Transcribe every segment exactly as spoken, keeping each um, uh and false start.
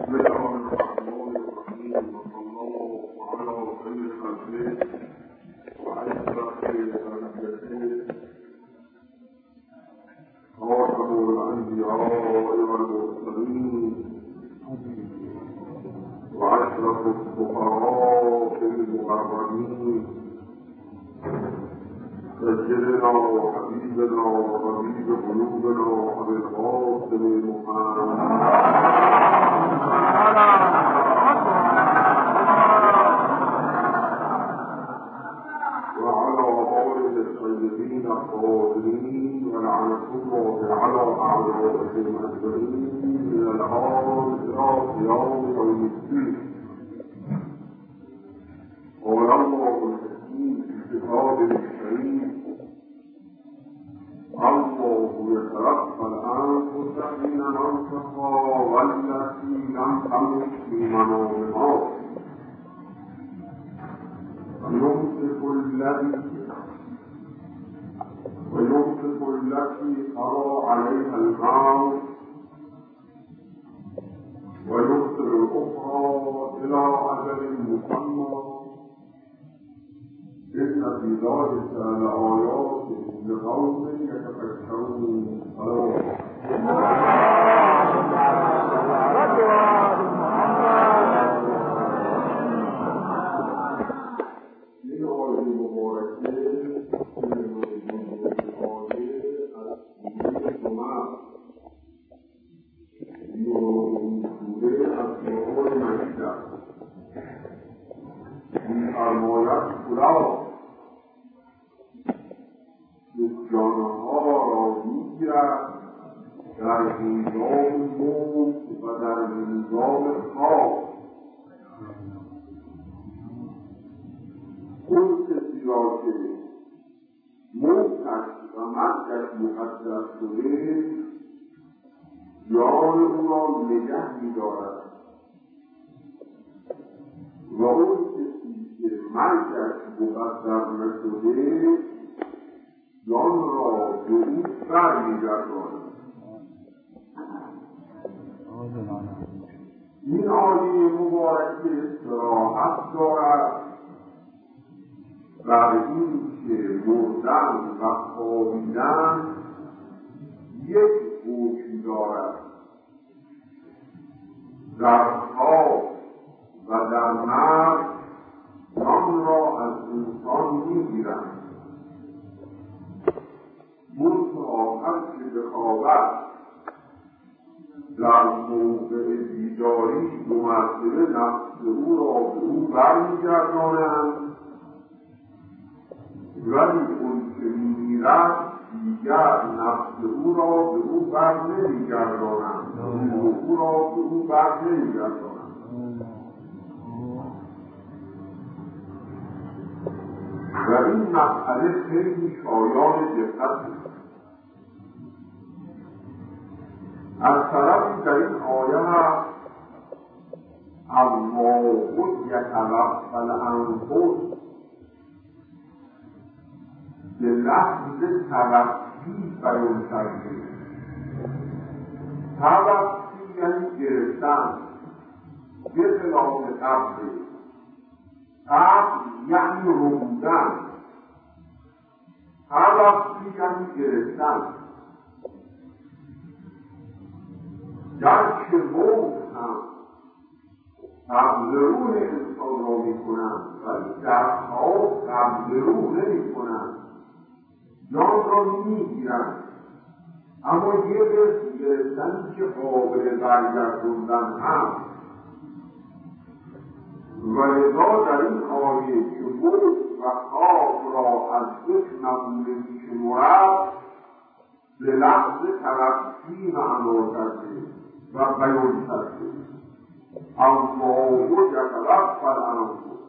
وأشرف الفقراء المقربين سيدنا وحبيبنا وحبيب قلوبنا وحبيب القاسم محمد وعلى آله الطيبين الطاهرين ولعنة الله على أعدائهم أجمعين من الآن إلى قيام يوم الدين. قال الله الحكيم في كتابه الكريم: الله يتوفى الأنفس حين موتها والتي لم تمت في منامها ويمسك الذي ويمسك التي قضى عليها الموت ويرسل الأخرى إلى أجل مسمى إن في ذلك لآيات لقوم يتفكرون. جانها را میگیرد در هنگام موت و در هنگام خواب. اون کسی را که موتش و مرگش مقدر شده جان او را نگه می‌دارد و اون کسی که مرگش مقدر نشده جان را به او بر می‌گرداند. این آیه مبارکه صراحت دارد بر این که مردن و خوابیدن یک حکم دارد. در خواب و در مرگ جان را از انسان می‌گیرند. منتها هر که بخوابد در موقع بیداری دو مرتبه نفس او را به او برمیگردانند، ولی اون که میمیرد دیگر نفس او را به او بر نمیگردانند، او را به او بر نمیگردانند. و این مسئله خیلی شایان دقت است. از طرفی در این آیه هست اما خود یتوفی الانفس به لحظ توفی بیان کرده. توفی یعنی گرفتن، به خلاف قبل. قبل یعنی ربودن، توفی یعنی گرفتن. گرچه موت هم قبل روح انسان را می کنند ولی در خواب قبل روح نمی کنند، جان را می گیرند، اما یه قسم گرفتن که قابل برگردوندن هم. و لذا در این آیه که موت و خواب را از یک مقوله می شمارد به لحظ ترقی معنا کرده و بیان کرده. اما خود یتوفی الانفس.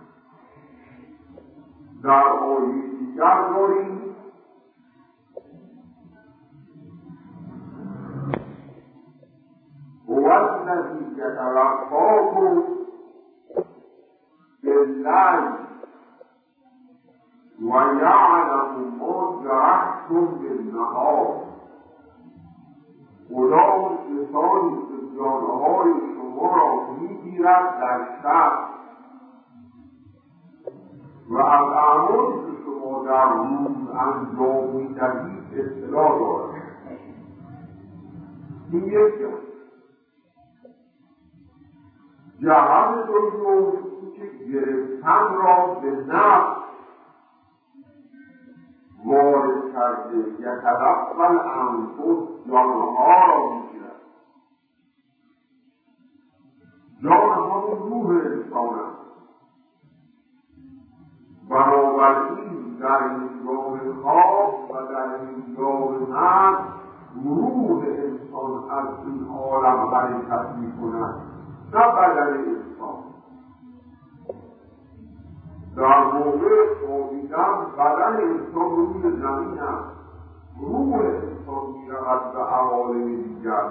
در آیه دیگر داریم هو الذی یتوفاکم باللیل و یعلم ما جرحتم بالنهار. خدا کسانی که جانهای شما شما را میگیرد در شب و از اعمالی که شما در روز انجام میدهید اطلاع دارد. این یک جهت. جهت دوم که گرفتن را به نفس وارد کرده یتلقل انفس جانها را میگیرد. جان همون روح انسان است. بنابراین در هنگام خواب و در هنگام مرگ روح انسان از این عالم حرکت میکند، نه بدن انسان. در موقع خوابیدن بدن انسان روی زمین است، روح انسان میرود به عوالم دیگر.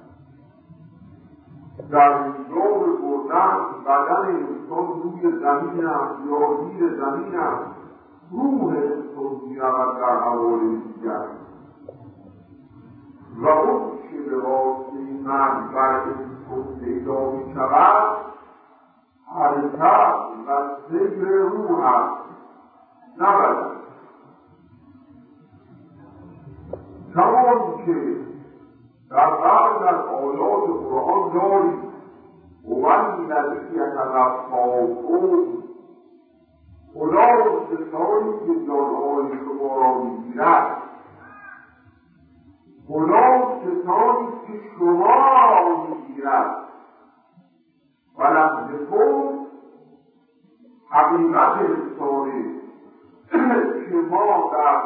در هنگام بردن بدن انسان روی زمین است یا زیر زمین است، روح انسان میرود در عوالم دیگر. و اون که به واسطه مرگ بر انسان پیدا می شود حرکت و سیر روح است، نه بدن. کمان که در بعض از آیات قرآن داریم وَمَنْ الَّذِي يَتَوَفَّاكُمْ، خدا کسانی که جانهای شما را میگیرد، خدا کسانی که شما را میگیرد. ولمزکم حقیقت انسانی که ما در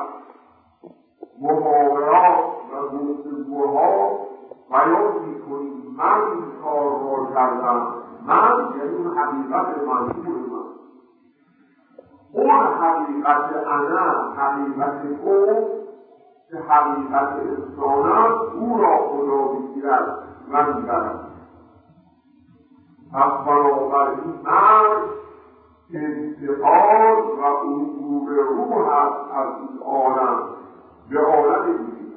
محاورات و گفتگوها بیان میکنیم من این کار را کردم، من یعنی اون حقیقت منظور من، اون حقیقت انا حقیقت او که حقیقت انسان است، او را خدا میگیرد و میبرد. پس بنابراین مرگ انتقال و عبور روح است از این عالم به عالم دیگر.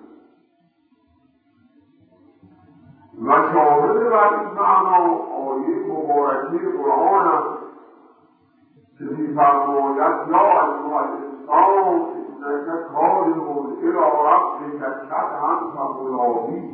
و شامل بر این معنا آیه مبارکه قرآن است که می‌فرماید یا ایها الانسان انک کادح الی ربک کدحا فملاقیه.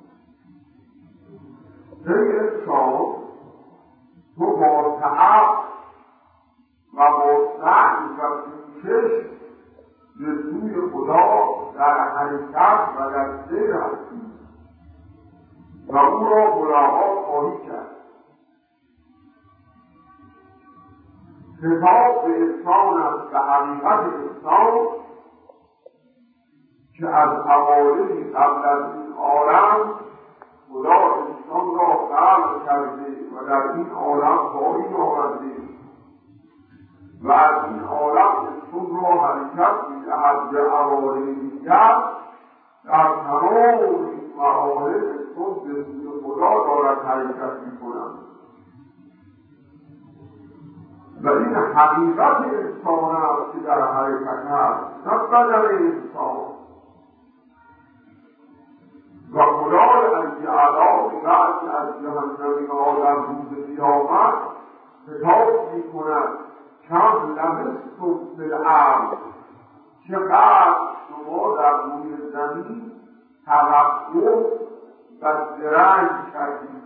ای انسان، تو با تعب و با سعی و کوشش به سوی خدا در حرکت و در سیر هستی و او را ملاقات خواهی کرد. خطاب به انسان است، به حقیقت انسان که از اوایلی قبل از این عالم خدا انسان را خلق کرده و در این عالم پایین آورده و از این عالم انسان را حرکت می‌دهد به عوالم دیگر. در تمام این مراحل انسان به سوی خدا دارد حرکت می‌کند و این حقیقت انسان است که در حرکت است، نه بدن انسان. و خدای از جعلا بعد از جهنمی‌ها در روز قیامت خطاب می‌کند کم لبثتم فی الارض، چقدر شما در روی زمین توقف و درنگ کردید.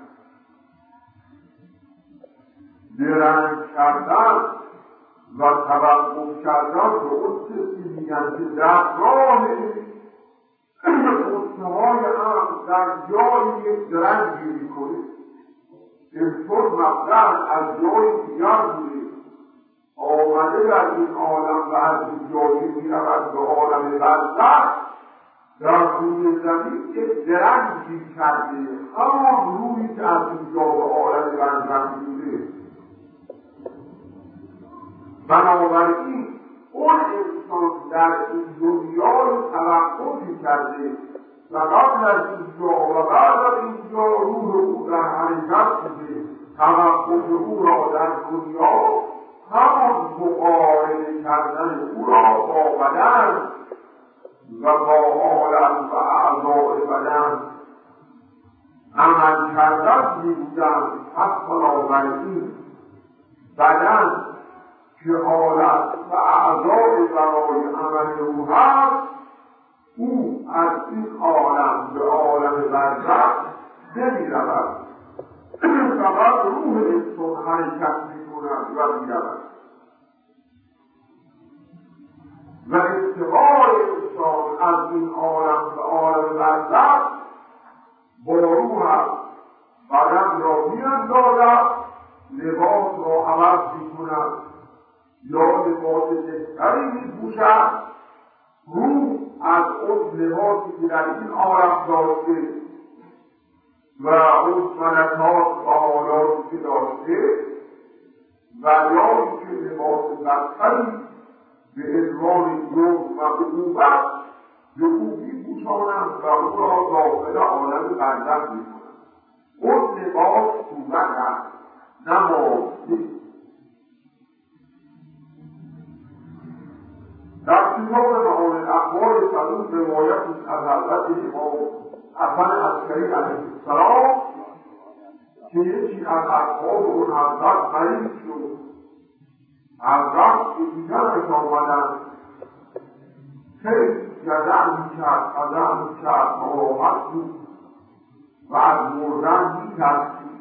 درنگ کردن و توقف کردن به اون کسی میگن که در راه خودهای هم در جای یک درنگی میکنه. انسان مقدر از جای دیگر بوده آمده در این عالم و از این جایی میرود به عالم برزخ، در روی زمین یک درنگی کرده، همان روی که از اینجا به عالم برزخ بوده. بنابراین اون انسان در این دنیا رو توقفی کرده و قبل از اینجا و بعد از اینجا روح او در حرکت بوده. توقف او را در دنیا همان مقارنه کردن او را با بدن و با عالم و اعضاء بدن عمل کردن می‌بودند پس بنابراین بدن که حالت و اعضای برای عمل او هست، او از این عالم به عالم برزخ نمی رود، فقط روح انسان حرکت می کند و می رود و انتقال انسان از این عالم به عالم برزخ با روح هست. بدن را می اندازد، لباس را عوض می کند یا لباس بهتری می پوشد. روح از اون لباسی که در این عالم داشته و اون ملکات و حالاتی که داشته و یا که لباس بدتری به عنوان جرم و عقوبت به او می‌پوشانند و او را داخل عالم برزخ می‌کنند. اون لباس صورت است، نه مادی. در کتاب معانی الاخبار صدوق روایت از حضرت امام حسن عسکری علیه السلام که یکی از اصحاب اون حضرت مریض شد، حضرت که دیدنش آمدند خیلی جزع میکرد، قدر میکرد، ناراحت بود و از مردن میترسید.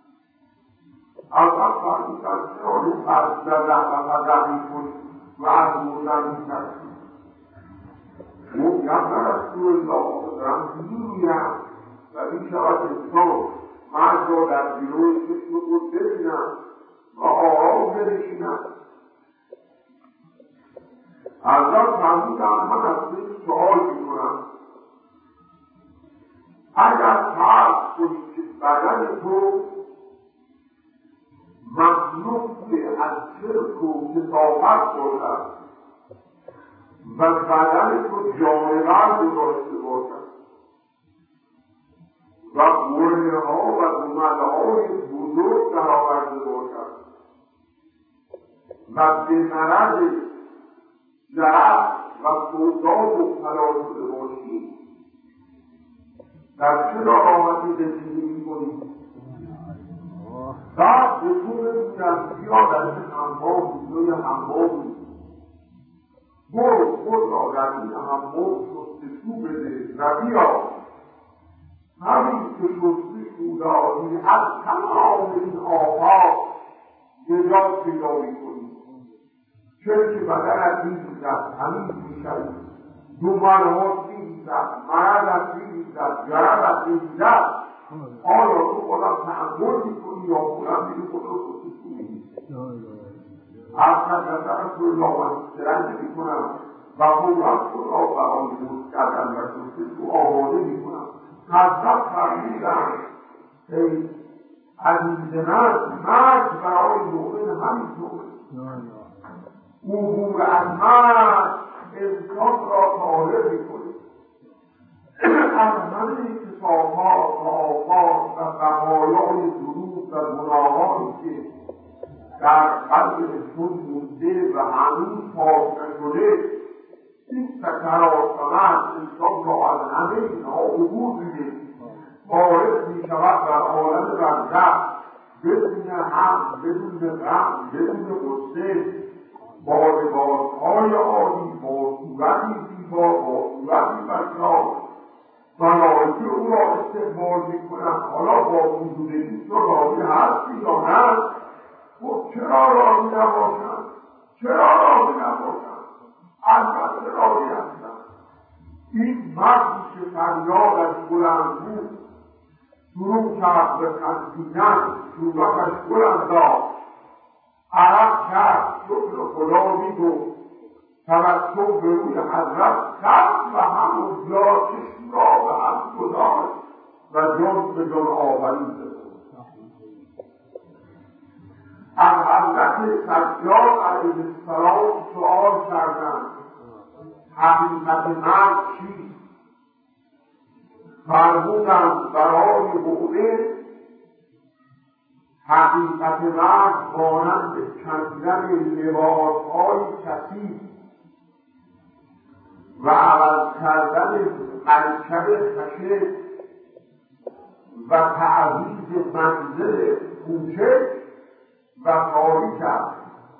حضرت فرمودند چرا از جزع و قدر میکنید و از مردن میترسید؟ او یا رسول الله دارم میگویم و میشود انسان مرد را در جلوی چشم خود ببینم و آرام بنشینم. حضرت فرمودند من از تو سؤال میکنم، اگر فرض کنید که بدن تو مخلوقی از شرک و کثافت شده و بدن تو جانور گذاشته باشد و گرنه ها و گمله های بزرگ در آورده باشد و به مرض درد و سودا مبتلا شده باشی، در چه ناراحتی زندگی میکنی؟ بعد به تو بگویم بیا در این حمام جای حمامی برو خود را در این حمام شستشو بده و بیا. همین که شستشو داری از تمام این آفات نجات پیدا میکنی. چون که بدنت میریزد، همین میشوی، دومنهات میریزد، مرضت میریزد، جربت میریزد. آیا تو خودم تحمل میکنی یا خودم میری خود رو شستشو میدی؟ از تکرر رسول الله من سرنج میکنم و خودم خود را برای درست کردن و شستشو آماده میکنم. حضرت فرمودند ای عزیز من، مرد برای مؤمن همینطور. عبور از مرد انسان را طاهر میکنه از همه کثافات و آفات و بقایای ذنوب و گناهانی که در قلب انسان مونده و هنوز پاک نشده. این سکرات و مرد انسان را از همه اینها عبور میده، وارد میشود در عالم برزخ بدون هم، بدون غم، بدون غصه، با لباسهای عالی، با صورتی زیبا، با صورتی بسیار. ملائکه او را استقبال میکنند. حالا با وجود این تو راضی هستی یا نه؟ خب چرا راضی نباشند؟ چرا راضی نباشند؟ البته راضی هستند. این مردی که فریادش بلند بود شروع کرد به خندیدن، صورتش بلند داشت، عرق کرد، شکر خدا میگفت، توجه به روی حضرت کرد و همونجا چشم را به هم گذاشت و جان به جان آورید. از حضرت سجاد علیه السلام سؤال کردند حقیقت مرد چیست؟ فرمودند برای مؤمن حقیقت مرد مانند کندن لباسهای کثیف و عوض کردن قلکب خشن و تعویض منزل کوچک و تاریک است.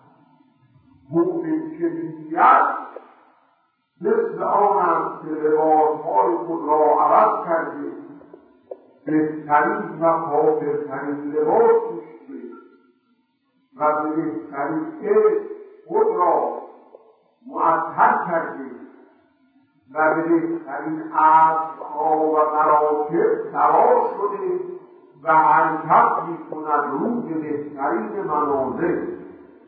مومن که می‌گوید مثل آن است که لباسهای خود را عوض کرده، بهترین و کافرترین لباس پوشیده و به بهترین عشق خود را معطر کرده و به بهترین اسبها و مراکب سوار شده و حرکت می‌کند روی بهترین منازل.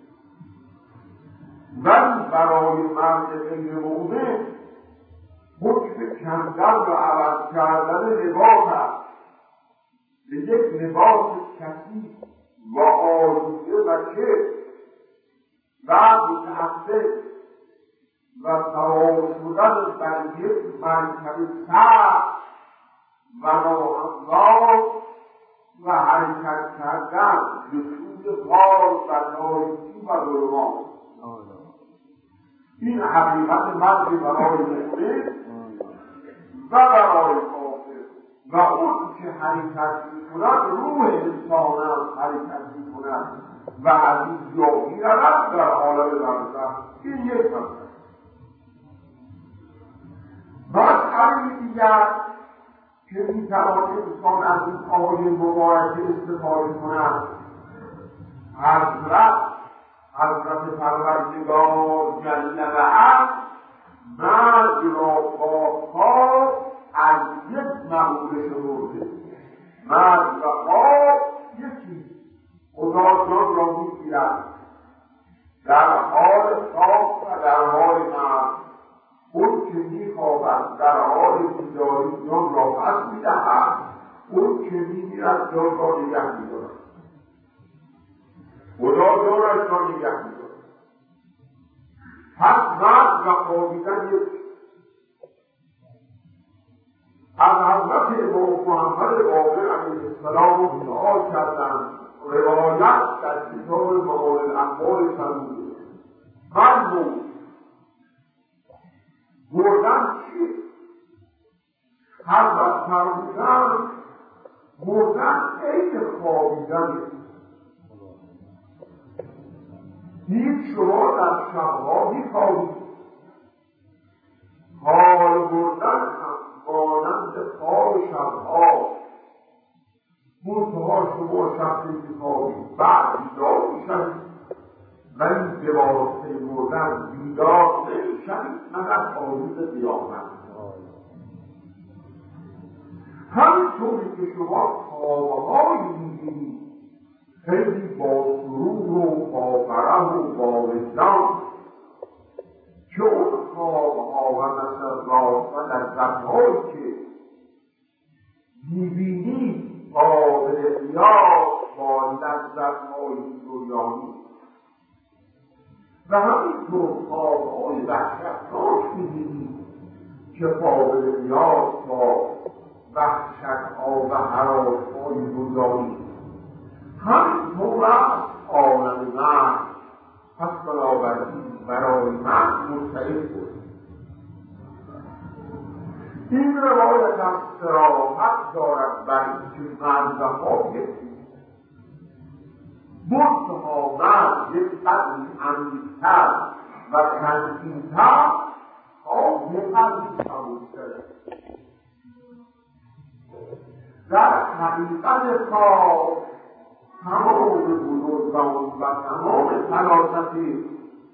ولی برای مرد غیر مؤمن حکم کندن و عوض کردن لباس است. به یک لباس کثیف و آلوده و چه و متعفف و سوار شدن بر یک مرکب سخت و ناهموار و حرکت کردن به سوی غار و تاریکی و ظلمات. این حقیقت مرد برای مؤمن و برای کافر و اون که حرکت می‌کند روح انسان هم حرکت می‌کند و از این جا می‌رود در عالم برزخ. این یک مسئله. مسئله دیگر که می‌تواند انسان از این آیه مبارکه استفاده کند، حضرت حضرت پروردگار جل و علا مرد را خوابها از یک مقوله شمرده. مرد و خواب یکی. خدا جان را می‌گیرد در حال خواب و در حال مرد. اون که می‌خوابد در حال بیداری جان را پس می‌دهد، اون که می‌میرد جان را نگه می‌دارد. خدا جانش را نگه می‌دارد. پس مرد و خوابیدن یک. از حضرت امام محمد باقر علیه السلام سؤال کردند، روایت در کتاب معانی الانوار فرموده من مرد مردن چیه؟ حضرت فرمودند مردن عین خوابیدن. دید شما در شبها می‌خوابید، حال مردن هم مانند خواب شبها. منتها شما شب می‌خوابید بعد بیدار می‌شوید، ولی به واسطه مردن بیدار نمی‌شوید مگر تا روز قیامت. همینطوری که شما خواب‌هایی می‌بینید خیلی با سرور و با فرح و با وجدان که اون خواب‌ها و مسرات و لذت‌هایی که می‌بینید قابل قیاس با لذت‌های دنیایی و همینطور خواب‌های وحشتناک می‌بینید که قابل قیاس با وحشت‌ها و هراس‌های دنیایی. همینطور است عالم مرد. پس بنابراین برای مرد مستعد بود. این روایت هم صراحت دارد بر اینکه مرد و خواب یکی. منتها مرد یک قدری عمیق‌تر و سنگین‌تر، خواب یک قدری سبک‌تر. در حقیقت خواب تمام بزرگان و تمام فلاسفه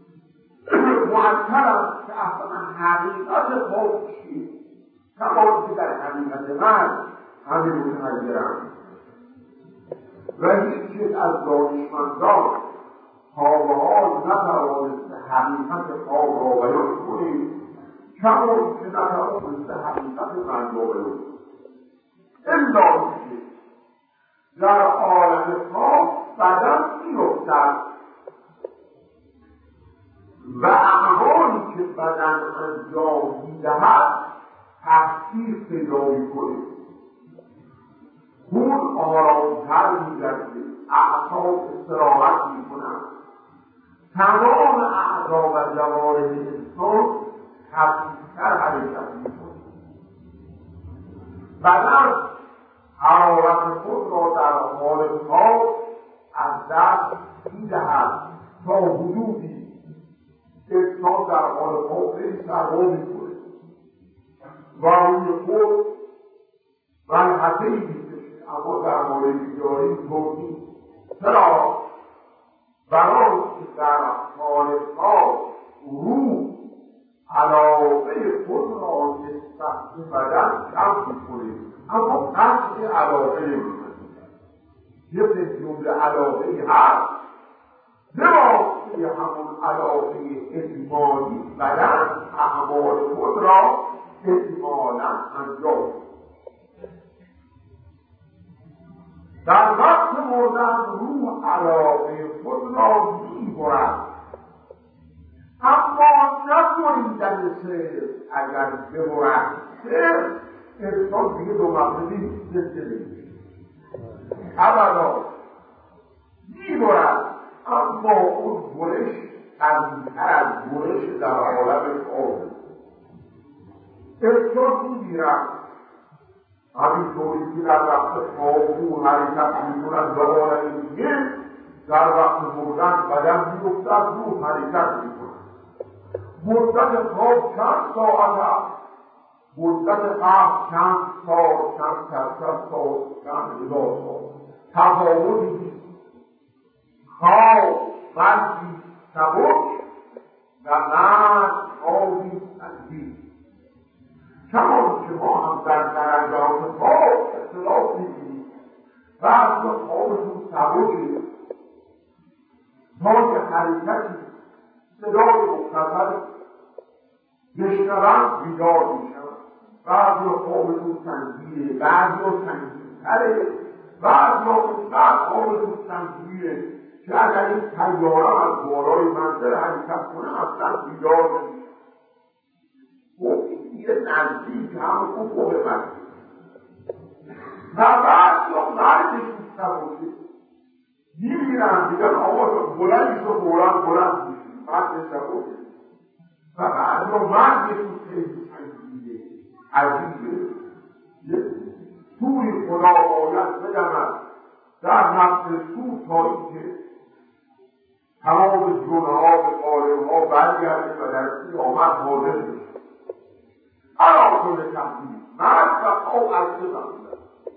معطل است که اصلا حقیقت خواب چیست، کما که در حقیقت مرد همه متحیرند و هیچ یک از دانشمندان تا به حال نتوانسته حقیقت خواب را بیان کنید، کما که نتوانسته حقیقت مرد را بیان کنید. الا که در عالم خواب بدن می‌افتد و اعمالی که بدن انجام می‌دهد تأثیر پیدا می‌کند. خون آرام‌تر می‌گردد، اعصاب استراحت می‌کنند، تمام اعضا و جوارح انسان خفیف‌تر حرکت می‌کند. بدن حرارت خود را در حال خواب از دست میدهد تا حدودی انسان در حال خواب خیلی سرما میکنه و روی خود ملحظه‌ای میکشه، اما در مورد بیداری طور نیست. چرا؟ برای که در حال خواب روح علاقه خود را نسبت به بدن کم میکنه، اما قصد علاقه میکنه. یه جمله علاقه هست نواسته همون علاقه اجمالی بدن اعمال خود را اجمالا انجام. در وقت مردن روح علاقه خود را میبرد، اما نبریدن صرف اگر ببرد صرف انسان دیگه دو مقصدی زنده نمیشه، ابدا میبرد، اما اون برش قوی‌تر از برش در عالم خواب. انسان میمیرد همینطوری که در وقت خواب او حرکت میکند به عالم دیگه، در وقت مردن بدن میفته از روح حرکت میکند. مدت خواب چند ساعت هست؟ مدت قبل چند سال، چند صد سال، چند هزار سال، تفاوتی نیست. خواب بلکی سبک و مرد خوابی سنگین. چون که ما هم در درجات خواب اختلاف می‌بینیم، بعضی خوابشون سبکه تا که حرکتی صدای مختصری بشنوند بیدار میشوند. بعضی خوابشون سنگینه، بعضی سنگین‌تره، بعضی اونقدر خوابشون سنگینه که اگر این طیاره از بالای منزل حرکت کنه اصلا بیدار نمیشه. خب یه نزدیک هم خوب خوب منزل و بعد یا مرگشون سبکه میبینن دیگر آقا بلندش رو بلند بلند میشون مرد سبکه و بعد یا مرگشون خیلی سنگینه عجیبه. توی خدا باید بدمد در نفس سو تا اینکه تمام جنها به قالبها برگرده و در قیامت حاضر میشه. علا کل تحلیل مرد و خواب از بزنده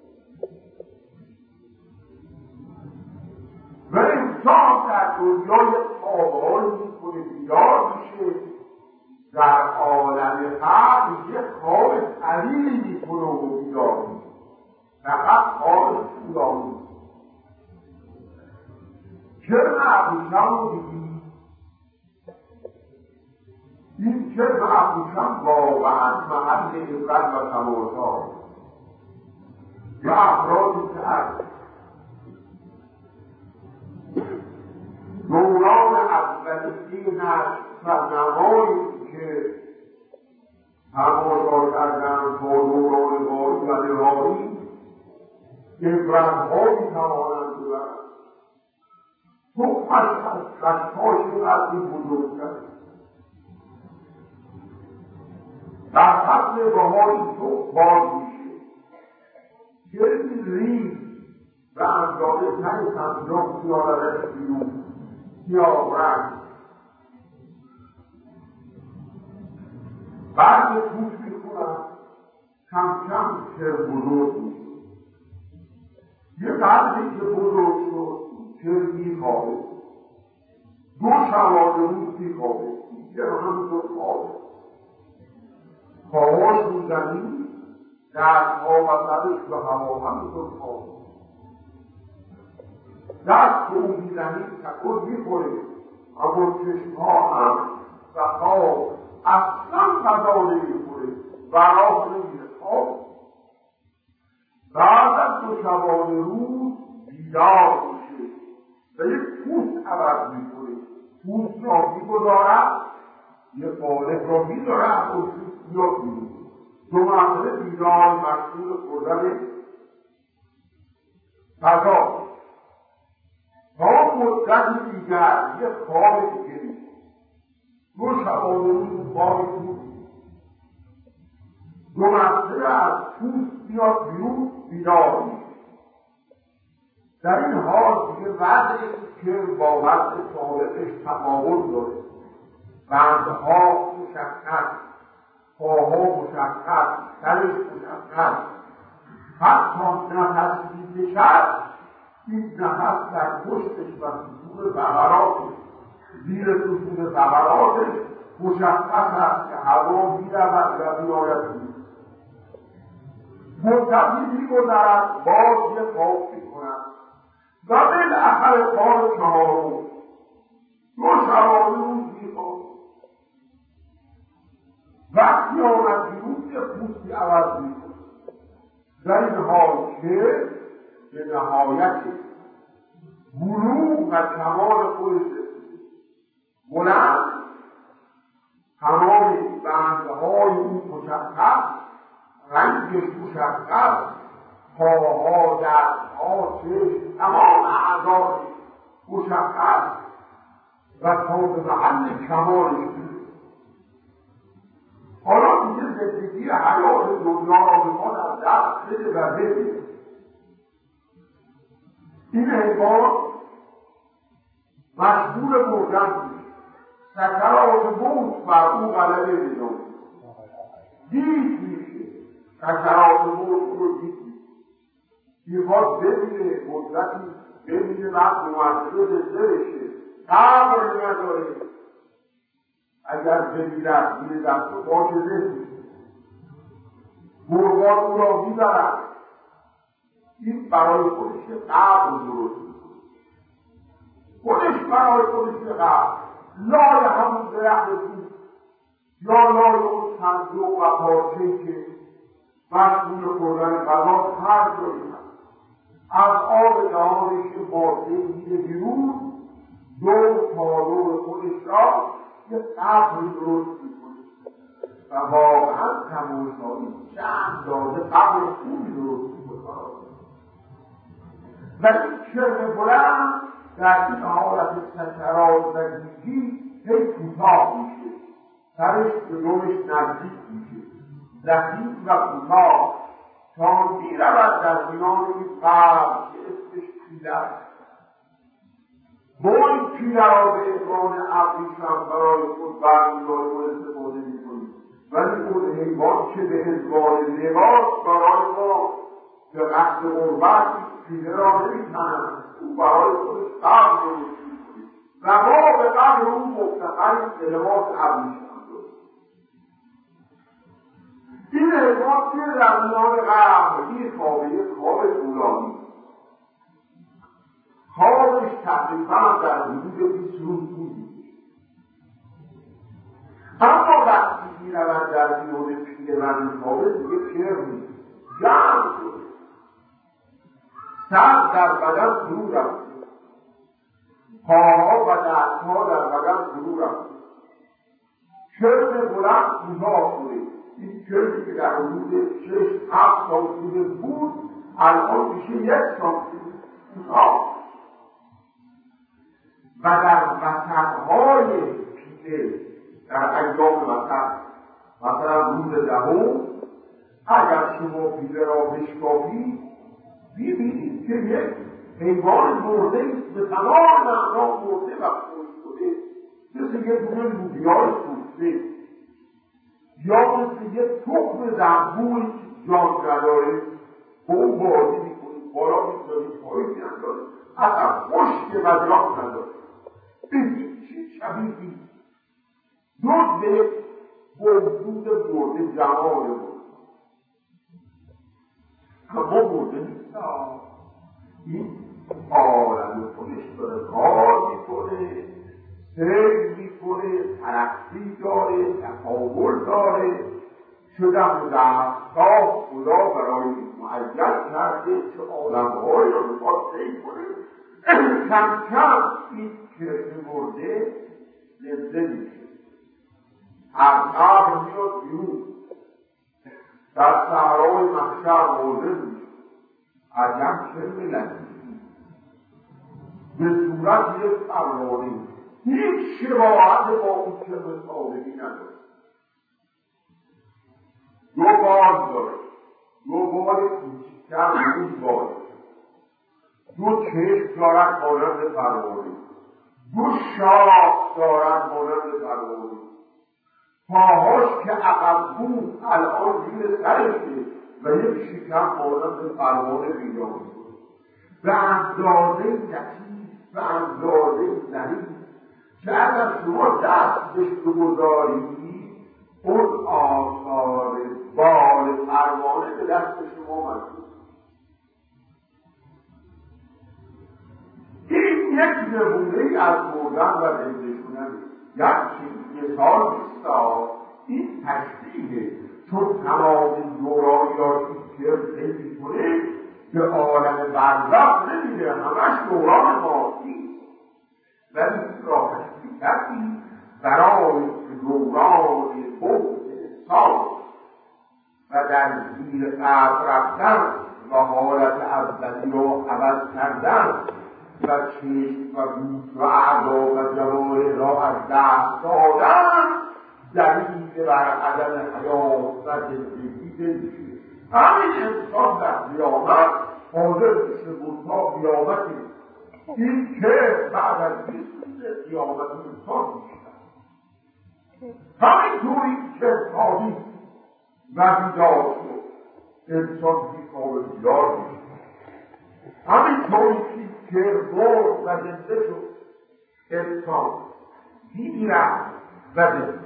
و انسان در دنیای خوابهایی میکنه بیدار میشه، در عالم قبل یک خواب طویلی میکنه و بیدار میشه، فقط خواب طولانی. کرم ابریشم رو دیدی؟ این کرم ابریشم واقعا محل عبرت و تماشا یا افرادی که از دوران اولیه نشر و نمایی که تماشا کردن تا دوران باری و نهایی عبرت‌هایی توانند ببرند. تو خشم‌هاش قدری بزرگتر در فصل بهاری تو باز میشه که این ریز و اندازه تن سنجاق سیارش بیرون سیاه رنگ بعد پوش میکنن کم کم چر بزرگ میشه. یه قدری که بزرگ شد چر میخوابه، دو شبانه روز میخوابه، دیگر همینطور خوابه، پاهاش رو زمین، دستها و سرش به هوا همینطور خوابه. دست که اون میزنی تکر میخوره، اما چشمها هم و خواب اصلا غذا نمیخوره و راه نمیره خواب. بعد از دو شبانه روز بیدار میشه و یک پوست عوض میکنه، پوست را میگذارد، یه قالب را میدارد و میاد میده. دو مرتبه بیدار مشغول خوردن غذا تا مدت دیگر یه خواب دیگه میشه. دو شبانه روز خواب بود، دو مرتبه از پوست میاد بیرون بیدار میشه. در این حال دیگه وضعی که با وضع سابقش تفاوت داره، بندها مشخص، پاها مشخص، سرش مشخص، حتی نفس می‌کشد، این نفس در پشتش و ستون بغلاتش، زیر ستون بغلاتش مشخص است که هوا می‌رود و می‌آید. منتظر می‌گذرد، باز یه خواب می‌کند و بالاخره بار چهارم دو شبانه روز می‌خواد. وقتی آمد بیرون یه پوستی عوض می‌کند، در این حال که به نهایت بلوغ و کمال خودش رسید، بلند، تمام بندهای او مشخص، رنگش مشخص، پاها، دستها، چشم، تمام اعضای مشخص و تا به محل کمالش رسید. حالا دیگه زندگی حیات دنیا را به ما در دست بده و بده. این حیوان مشغول مردن میشه، سکرات موت بر او غلبه می‌کنه، دید میشه، سکرات موت رو دید میشه، میخواد ببینه، مدتی ببینه بعد موثر زنده بشه، قبر نداره. اگر بمیرد میره دست و پاش رسید، مرغان او را میبرد. این برای خودش قبر درست میکنه، خودش برای خودش قبر، لای همون درخت بود یا لای اون صندوق و پارچه‌ای که مشغول خوردن غذا هر جایی هست، از آب دهانش که ماده میره بیرون، دور تا دور خودش را یه قبر درست میکنه و واقعا تماشایی چند داده قبر خوبی درست میکنه. و این چرم بلند در این حالت سکرات و گیجی هی کوتاه میشه، سرش به دمش نزدیک میشه، رقیق و کوتاه، تا میرود در میان این قبر که اسمش پیله است. با این پیله را به عنوان ابریشم برای خود برمی‌داریم و استفاده میکنیم، ولی اون حیوان که به عنوان لباس برای ما به قصد غربت پیله را نمی‌تنند، او برای خودش قبر درست می‌کنیم و ما به قبر او مفتقریم به لباس ابریشم داریم. این حیوان که در میان قبر می‌خوابه، یک خواب طولانی، خوابش تقریبا در حدود بیست روز طول می‌کشه. اما وقتی می‌رود در میان پیله و می‌خوابه دیگه کرم نیست، جمع شده، سر در بدن فرو رفته، پاها و دستها در بدن فرو رفته، چرم بلند کوتاه شده. این چرمی که در حدود شش هفت سانتیمتر بود الان میشه یک سانتیمتر کوتاه و در وسطهای پیله، در ایام وسط، مثلا روز دهم، اگر شما پیله را بشکافید می‌بینید که یک حیوان مرده است، به تمام معنا مرده و خشک شده، مثل یک دونه لوبیای سوخته یا مثل یک تخم زنبوری که جان نداره، با اون بازی می‌کنید، بالا می‌ذارید، پایین می‌اندازید، اصلا خشک و جان نداره، به هیچی شبیه نیست، جز به موجود مرده جمال مرده. اما مرده نیست، این عالم خودش داره کار میکنه، سیر میکنه، ترقی داره، تحول داره، شدم دستگاه خدا برای معین کرده که عالم‌های رو بخواد سیر کنه. کم کم این کرم مرده زنده میشه، از قبر میاد بیرون، در صحرای محشر مرده میشه. عجب کرم لطیفی، به صورت یک پروانه، هیچ شباهت با اون کرم سابقی نداره. دو باز داره، دو بال کوچکتر اون باز، دو چشم دارد مانند پروانه، دو شاخ دارد مانند پروانه، پاهاش که عقب بود الان زیر سرشه و یک شکم مانند پروانه بیرون بود. به اندازه لطیف، به اندازه ظریف که اگر شما دست بهش بگذارید اون آثار بال پروانه به دست شما مجبور. این یک نمونه از مردن و زنده شدن یک مثال نیست. این تشبیه چون تمام دورانیاتی که پیدا کنه به عالم برزخ نمیده، همش دوران مادی، ولی این را تشبیه کردی برای دوران بود انسان و در زیر قبر رفتن و حالت اولی رو عوض کردن و چشم و گوش و اعضا و جوارح را از دست دادن دلیل بر عدم حیات و زندگی نمیشه. همین انسان در قیامت حاضر میشه منتها قیامتی این که بعد از بیست روز قیامت انسان میشه. همینطوری که انسانی و بیدار شد انسان بیکار بیدار میشه. همینطوری که مرد و زنده شد انسان میمیرد و زنده.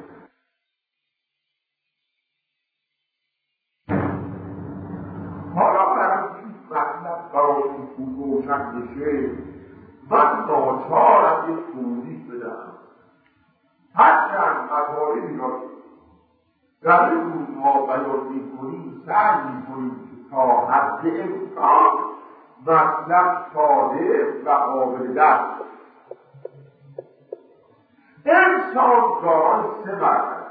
حالا برم این مطلب برای خوب روشن بشه من ناچارم یک توضیح بدم. هرچند مطالبی را در این روزها بیان میکنیم سعی میکنیم که تا حد امکان مطلب ساده و قابل درک. انسان دارای سه مرحله،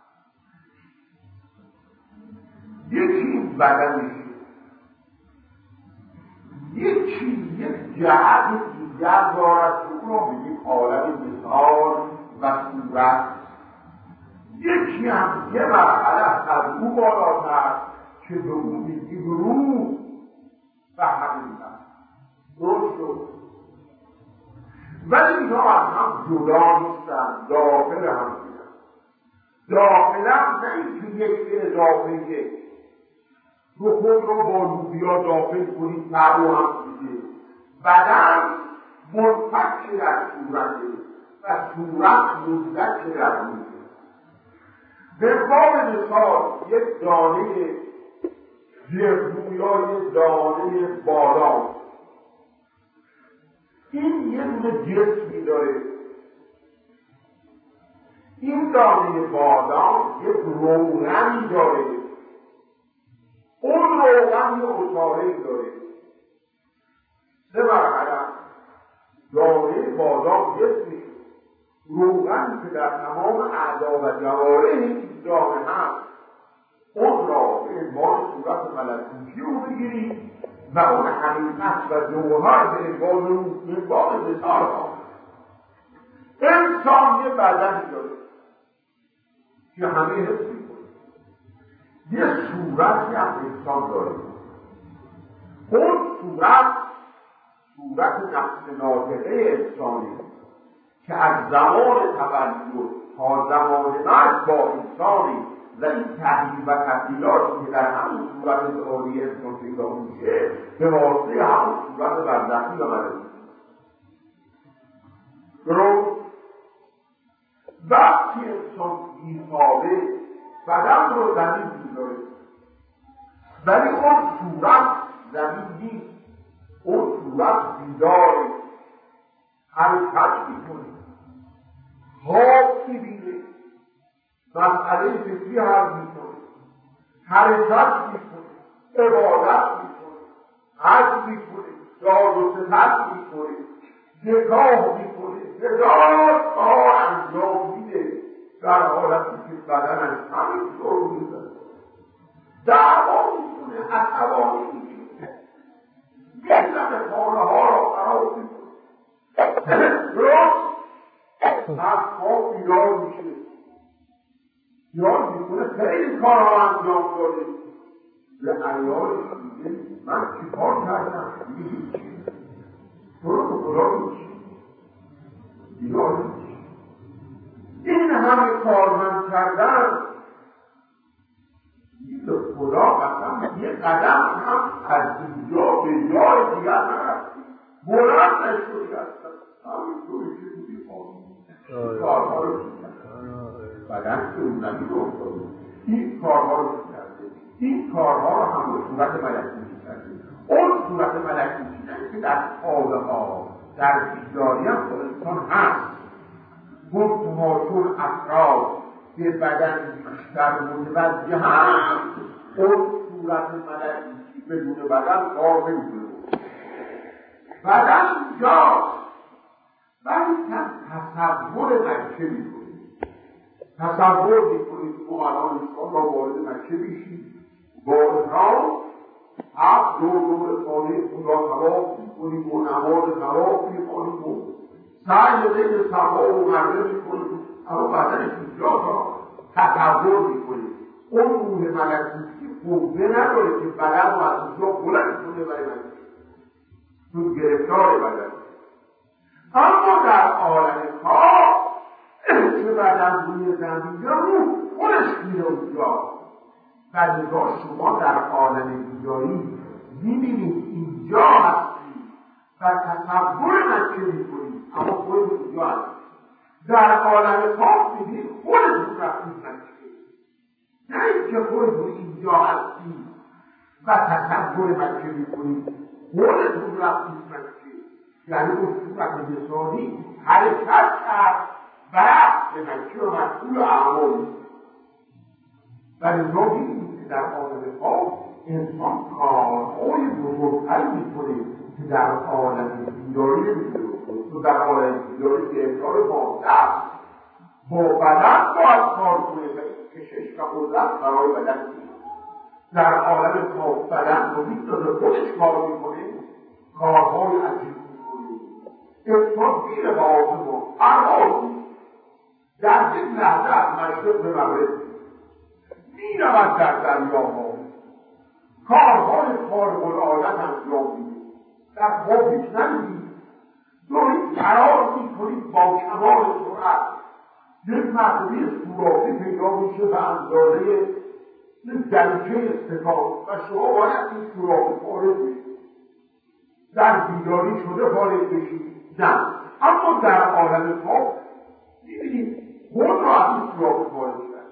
یکی بدنش، یکی یک جهت دیگر دارد که او را به یک عالم مثال و صورت، یکی هم یه مرحله از او بالاتر که به او میگیم روح و حقیقت. درست شد؟ ولی اینا از هم جدا نیستن، داخل هم دیدن. داخل هم نه اینکه یک به اضافه یک رو خود رو با لوبیا داخل کنید نبو هم دیده. بدن منفک در صورته و صورت مزدک در روحه. به باب مثال یک دانه زرگو یا یک دانه بادام، این یه دونه جسمی داره. این دانه بادام یک روغنی داره، اون روغن یه اتاره داره. سه مرحله دانه بادام جسمی، روغنی که در تمام اعضا و جوارح این دانه هست اون را به عنوان صورت ملکوتی رو بگیرید و اون حقیقت و جوهر به عنوان رو به عنوان مثال ها. انسان یه بدنی داره که همه حس میکنه، یه صورتی هم انسان داره. اون صورت صورت نفس ناطقه انسانی که از زمان تولد تا زمان مرگ با انسانی و این تحلیل و تبدیلاتی که در همون صورت ظاهری انسان پیدا میشه به واسطه همون صورت برزخی آمده میشه. درست؟ وقتی انسان بیخوابه بدن رو زمین میذاره، ولی اون صورت زمین نیست، اون صورت بیداره، حرکت میکنه، خواب میبینه، مسئله فکری حل میکنه، حرکت میکنه، عبادت میکنه، حج میکنه، داد و ستد میکنه، نگاه میکنه، هزار کار انجام میده در حالتی که بدنش همینطور میزنه، دعوا میکنه، عصبانی میکنه، یکم خانه ها را خراب میکنه. درست از خواب بیدار میشه، یاد میکنه خیلی کارها انجام داده. به عیالش میگه من چی کار کردم؟ میگه هیچی. صورت ملکی نه که در خوابه ها در بیداری هم خود انسان هست. منتها چون افراد به بدن بیشتر متوجه هست اون صورت ملکی بدون بدن کار نمی‌کنه. بدن اینجاست ولی تصور مکه میکنید، تصور میکنید ما الان انسان را وارد مکه میشید با احرام هفت دور دور خانه خود را طواف میکنید و نماز طواف میکنید و سعی بین صفا و مروه میکنید، اما بدنش اینجا را تصور میکنید. اون روح ملکی قوه نداره که بدن رو از اینجا بلند کنه برای مکه، چون گرفتار بدن. اما در عالم خواب که بدن روی زمین روح خودش میره اونجا و لذا شما در عالم بیداری میبینید اینجا هستید و تصور مکه میکنید اما خود اینجا هستید. در عالم خواب میبینید خودتون رفتید مکه، نه اینکه خودتون اینجا هستید و تصور مکه میکنید خودتون رفتید مکه. یعنی اون صورت مثالی حرکت کرد و به مکه و مسئول اعمال و لذا بینید که در عالم خواب انسان کارهای بزرگتری میکنه که در عالم بیداری نمیتونه بکنه. و در عالم بیداری به اختیار مادر با بدن باید کار کنه و این کشش و قدرت برای بدن کنه. در عالم خواب بدن رو میتونه خودش کار میکنه، کارهای عجیب انسان میره به آسمان پرواز در یک لحظه از مشرق به مغرب میرود در دریاها، کارهای خارق العاده انجام میده. در خواب هیچ نمیدید، دارید فرار میکنید با کمال سرعت، یک مرتبه سوراخی پیدا میشه به اندازه یک دریچه استکان و شما باید این سوراخی فارغ بشید. در بیداری شده فارغ بشید نه، اما در عالم خواب میبینید خود را از این سراغ فارغ شد.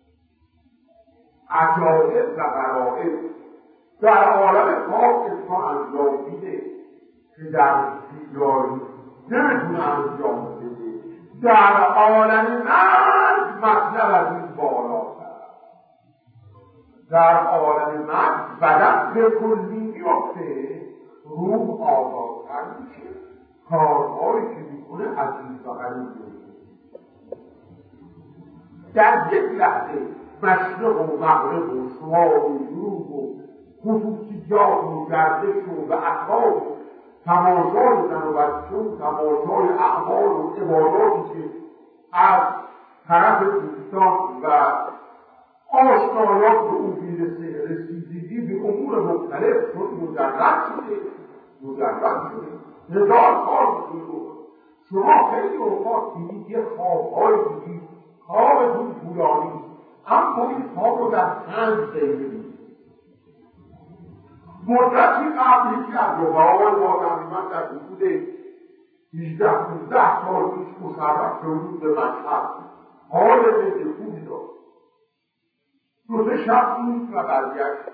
عجایب و غرایب در عالم خواب انسان انجام میده که در بیداری نمیتونه انجام بده. در عالم مرگ مطلب از این بالاتر، در عالم مرگ بدن به کلی میفته، روح آزادتر میشه، کارهایی که میکنه عزیز و غریب میشه. در یک لحظه مشرق و مغرب و شمال و جنوب و خصوصیات و گردش و اطراف و تماشای زن و بچه و تماشای اعمال و عباداتی که از طرف دوستان و آشنایان به او میرسه، رسیدگی به امور مختلف چون مجرد شده مجرد شده هزار کار میکنید. شما خیلی اوقات دیدید یه خوابهایی دیدید خوابتون طولانی، اما این خواب رو در پنج دقیقه دیدید. مدتی قبل یکی از رفقای ما تقریبا در حدود هجده پانزده سال پیش مشرف شدید به مشهد، حال خیلی خوبی داشت. دو سه شب بود و برگشت،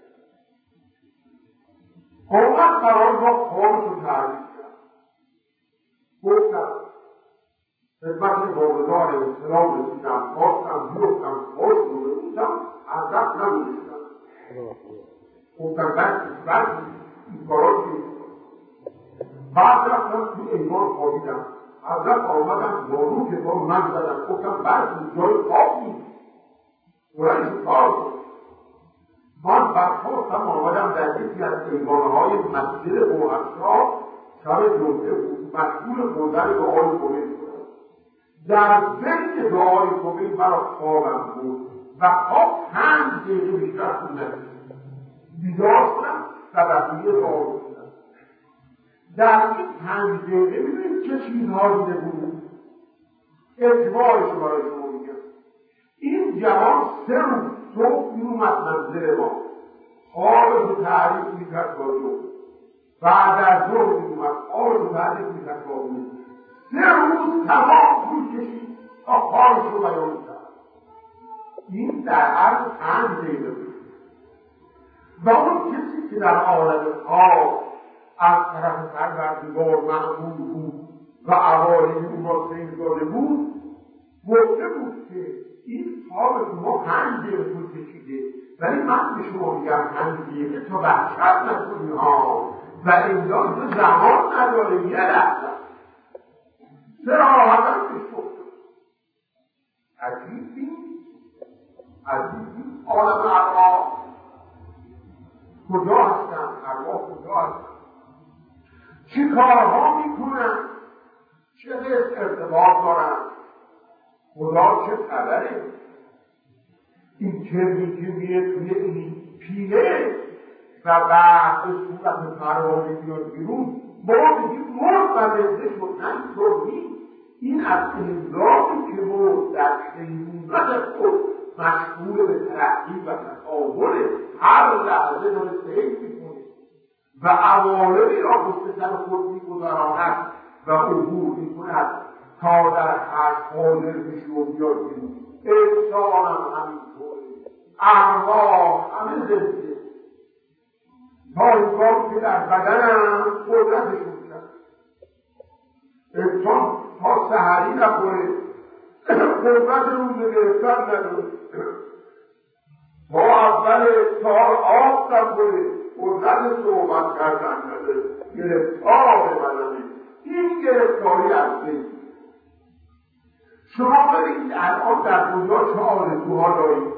آمد برای ما خوابش رو تعریف کرد. گفتم خدمت واقعدار اسلام رسیدم، خواستم بیفتم خوش رو بودم از دست نمی‌رسیدم. گفتم بعد بعد این کارا رو بعد رفتم توی ایوان خوابیدم، از دست آمدم بارو که با من زدم. گفتم بعد جای خواب نیست برایش کار کنم. من برخواستم آمدم در یکی از ایوانهای مسجد بوحشا شب جمعه بود، مشغول خوردن دعای کمیل شدم. در ذکر دعای کمیل مرا خوابم بود و خواب پنج دقیقه بیشتر طول نکشید. بیدار شدم و بقیه دعا کردم. در این پنج دقیقه می‌بینید چه چیزها دیده بود. اجمالش برای شما میگم. این جوان سه روز صبح میومد منزل ما، خوابش رو تعریف میکرد با جو، بعد از ظهر میومد خوابش رو تعریف میکرد با جو. سه روز تمام طول کشید تا خوابش رو بیان کرد. این در عرض پنج دقیقه بود. و اون کسی که در عالم خواب طرف پروردگار معمول بود و عوالم اون را سیر داده بود، گفته بود که این خواب ما پنج دقیقه طول کشیده، ولی من به شما میگم پنج دقیقه تا وحشت نکنی ها و الا تو زمان نداره یه لحظه صراحتا پیش گفته. عجیب نیست؟ عجیب نیست؟ عالم ارواح کجا هستن؟ ارواح کجا هستن؟ چه کارها میکنن؟ چه ارتباط دارن؟ خدا چه خبره؟ این کرمی که میره توی این پیله و بعد به صورت پروانه بیاد بیرون، ما بگیم مرد و زنده شد. نه اینطور نیست. این از انزامی که مرد در شیطونت خود مشغول به ترقی و تطاوله، هر لحظه داره سیر میکنه و عوالمی را پشت سر خود میگذراند و عبور میکند تا در حشر حاضر بشه و بیاد بیرون. انسان هم همینطوره، ارواح همه زنده تا انسان که در بدنم قدرتشون کرد. انسان تا سحری نخوره قدرت روزه گرفتن نداره، تا اول سال آب نخوره قدرت صحبت کردن نداره. گرفتار بدنه. این گرفتاری از بین. شما ببینید الان در کجا چه آرزوها دارید؟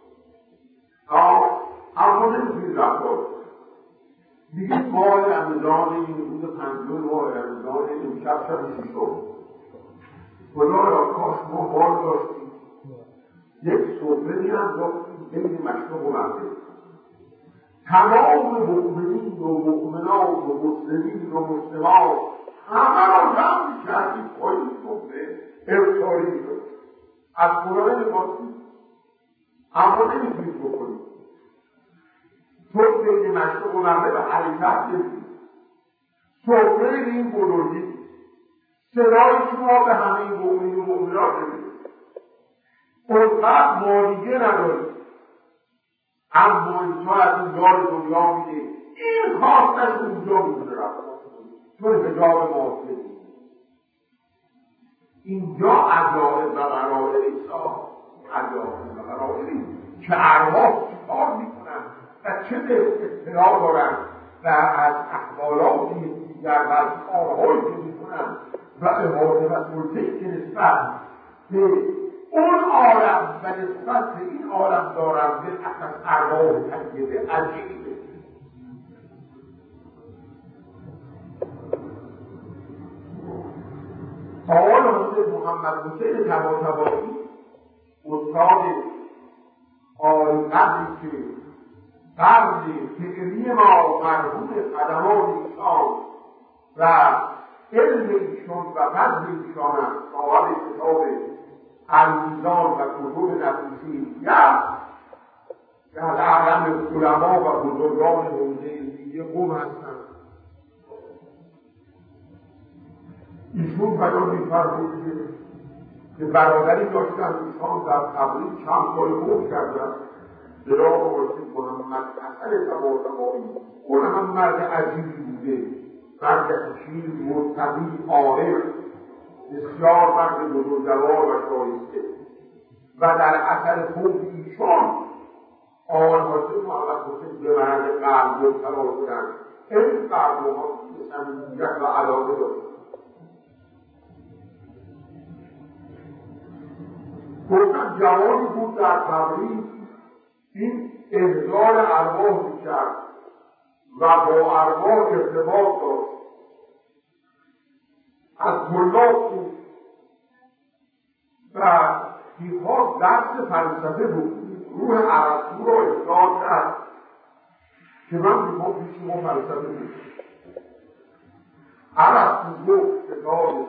اما نمیتونید رفتار دیگه ماه رمضان این روز پنجم ماه رمضان امشب شب ششم، خدا را کاش ما بار داشتیم یک سفره میانداختیم بین مشرق و مغرب، تمام مؤمنین و مؤمنات و مسلمین و مسلمات همه را جمع میکردیم پای سفره افطاری می‌کنیم. از قرآن نمی‌خواستیم اما نمیتونید بکنید، چون بین مشرق و مغرب حرکت نمی‌کنید. سفره این بزرگی صدای شما به همه مؤمنین و مؤمنات نمی‌رسید، اونقدر مالیه ندارید، اما انسان از این دار دنیا میده این خواستش اونجا میتونه رفت چون حجاب معاصر اینجا عجائب و غرائب ایسا عجائب و غرائبی که ارواح چکار میکنن و چه اطلاع دارن و از احوالات دیگر و از کارهایی که میکنن و احاطه و سلطه‌ای که نسبت به اون عالم و نسبت به این عالم دارن به اساس ارواح تجربه عجیبه. آقای حضرت محمد حسین طباطبایی استاد عالی قدری که قرن فکری ما مرهون قدمان ایشان و علم ایشان و فضل ایشان است، صاحب کتاب المیزان و کتب نفیسی که از اعلم علما و بزرگان حوزه دیگه قوم هستند. ایشون بیان می‌فرمود که برادری داشتن ایشان در تبریز چند سال فوت کردن، جناب حضرت محمد حسن طباطبایی. اون هم مرد عجیبی بوده، مرد حکیم متقی عارف، بسیار مرد بزرگوار و شایسته و در اثر فوت ایشان آقای حضرت محمد حسین به مرد قلب مبتلا شدند. این قلب‌ها صمیمیت و علاقه داشتند. گفتن جوانی بود در تبریز، این احضار ارواح میکرد و با ارواح ارتباط داشت، از طلاب بود و میخواست درس فلسفه بود. روح ارسطو را احضار کرد که من میخوام پیش شما فلسفه بود. ارسطو گفت کتاب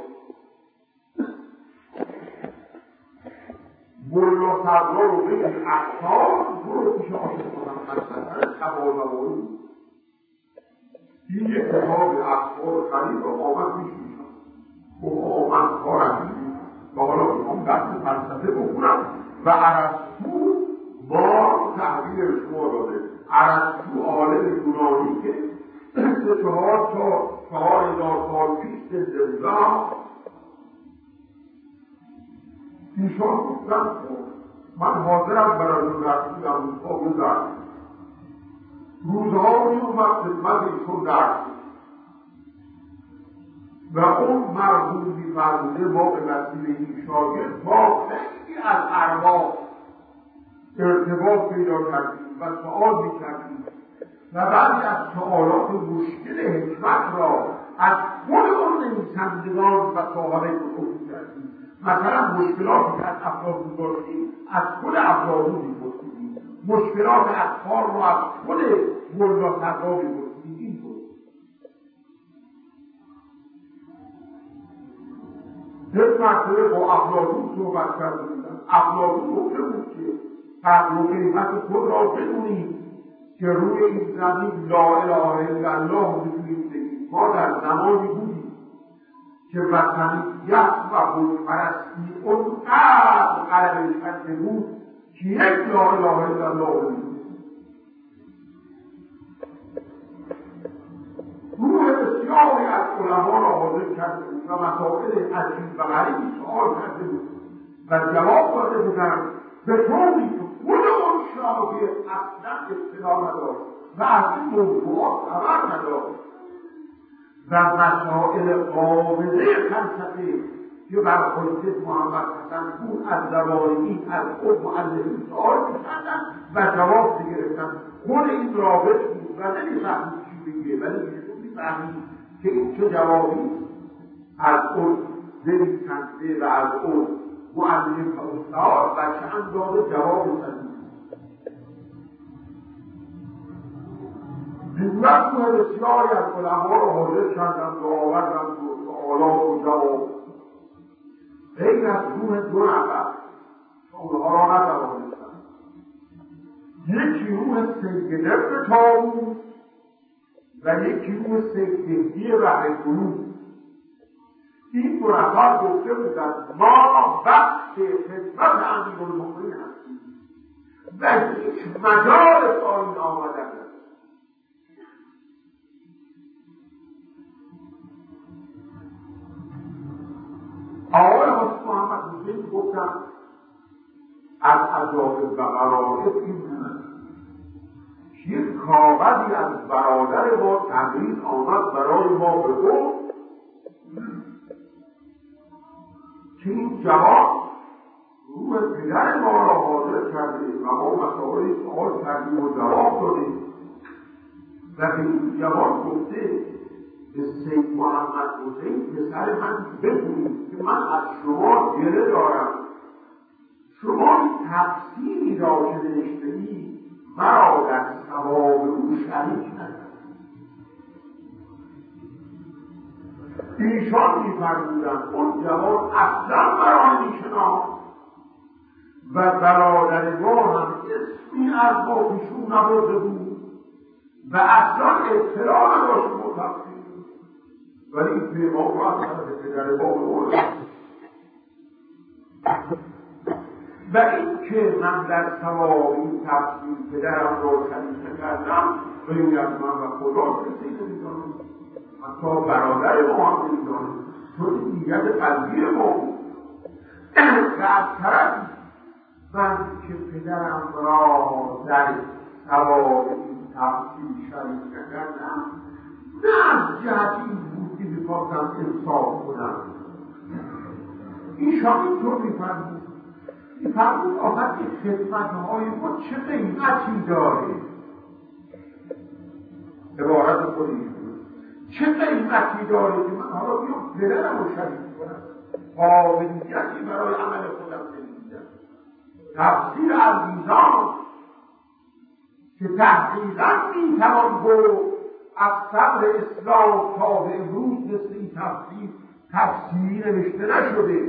ملا صدرا رو بگید اقصار برو پیش آشد محمد حسن طباطبایی. این یک کتاب اقصار خرید و آمد میشوشم و آمد کارم میدید و حالا میخوام درس فلسفه بخونم و ارسطو با تحویل شما داده. ارسطو عالم یونانی که سه چهار تا زنده بودم ایشان گفتن من حاضرم برای رفتی امریکا بودم. روزها می اومد خدمت ایشون درس و اون مرحومی فرموده ما به وسیله این شاگرد با خیلی از ارباب ارتباط پیدا کردیم و سؤال میکردیم و بعضی از سؤالات مشکل حکمت را از خود اون نویسندگان و صاحب کتب میکردیم. مثلا مشکلاتی که از افلاطون داشتیم از خود افلاطون میپرسیدیم، مشکلات اطفال را از خود ملا صدرا میپرسیدیم. این بود یک مرتبه با افلاطون صحبت کرده بودن. افلاطون گفته بود که فرق قیمت خود را بدونید که روی این زمین لا اله الا الله میتونید بگید. ما در زمانی بودیم که وطنیت و بتپرستی اونقدر غلبه کرده بود که یک لا اله الا الله بگید. روح بسیاری از علما را حاضر کرده بود و مسائل عجیب و غریبی سؤال کرده بود و جواب داده بودند به طوری که خود اون شاگرد اصلا اطلاع نداشت و از این موضوعات خبر نداشت و مسائل قابضه فلسفه که برخورد محمد حسن پور از زبان این از خود معلمین سؤال می‌کردند و جواب می‌گرفتند. خود این رابط بود و نمی‌فهمید چی بگه، ولی ایشون می‌فهمید که این چه جوابی از اون نویسنده و از اون معلم و استاد و چه اندازه جواب می‌دهید. جملت روح بسیاری از علما را حاضر کردند و آوردند و سؤالات و جواب غیر از روح دو نفر که اونها را نتوانستند. یکی روح سید ابن طاووس و یکی روح سید مهدی رهن‌قلوب. این دو نفر گفته بودند ما وقت خدمت امیرالمؤمنین هستیم و هیچ مجال پایین آمدن نداریم. آقای حافظ محمد حسین گفتن از عجایب و غرایب این بود که یک کاغذی از برادر ما تبریز آمد برای ما به گفت که این جواب روح پدر ما را حاضر کرده و ما مسائل سؤال کردیم و جواب دادیم و به این جواب گفته به سید محمد حسین پسر من بگویید که من از شما گله دارم، شما تفسیری را که نوشته‌اید مرا در ثواب او شریک نکنید. ایشان می‌فرمودند اون جوان اصلا مرا می‌شناخت و برادر ما هم اسمی از ما پیشون نبرده بود و اصلا اطلاع نداشت با تفسیر، ولی این پیغام را از طرف پدر ما بردم و این که من در ثواب این تفسیر پدرم را شریک نکردم بگوید من و خدا کسی نمی‌دانم، حتی برادر ما هم نمی‌دانم، چون این نیت قلبی ما بود و از طرف من که پدرم را در ثواب این تفسیر شریک نکردم نه از جهت این بود که می‌خواستم انصاف کنم. این شاید اینطور می‌فرمود می‌فرمود آخر این خدمت‌های ما چه قیمتی داره؟ عبارت خودی چه قیمتی داره که من حالا بیام پدرم رو شریک کنم، قابلیتی برای عمل خودم نمی‌دیدم. تفسیر عزیزان که تحقیقاً می‌توان گفت از صبر اسلام تا به امروز مثل این تفسیر تفسیری نوشته نشده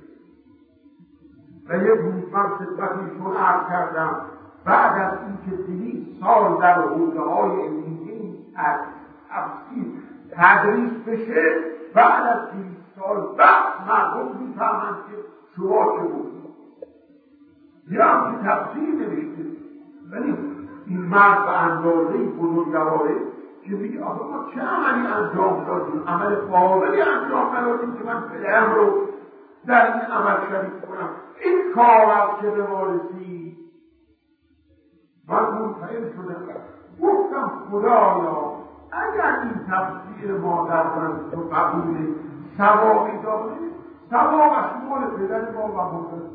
و یک روز من خدمتیشون عرض کردم بعد از اینکه دویست سال در حوزه‌های علمیه از تفسیر تدریس بشه بعد از دویست سال بعد مردم می‌فهمند که شما چه گفتید. یه هم که تفسیر نوشته ولی این مرد به اندازه‌ای بزرگواره که میگه آقا ما چه عملی انجام دادیم، عمل قابلی انجام ندادیم که من پدرم رو در این عمل شریک کنم. این کار است که به ما رسید. من منتظر شدم گفتم خدایا اگر این تفسیر ما در من تو قبول ثوابی داره، ثوابش مال پدر ما و مادر